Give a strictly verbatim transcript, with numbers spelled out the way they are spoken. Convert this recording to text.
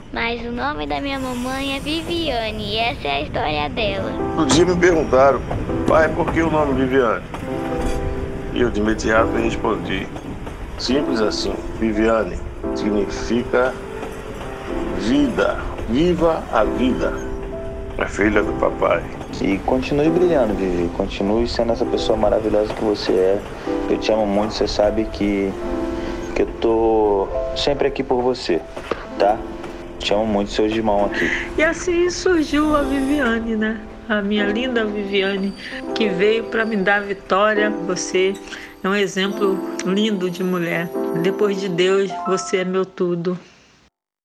Mas o nome da minha mamãe é Viviane e essa é a história dela. Um dia me perguntaram, pai, por que o nome Viviane? E eu de imediato respondi, simples assim, Viviane significa vida, viva a vida, a filha do papai. E continue brilhando, Vivi, continue sendo essa pessoa maravilhosa que você é. Eu te amo muito, você sabe que, que eu tô sempre aqui por você, tá? Te amo muito, seu irmão aqui. E assim surgiu a Viviane, né? A minha linda Viviane, que veio para me dar vitória. Você é um exemplo lindo de mulher. Depois de Deus, você é meu tudo.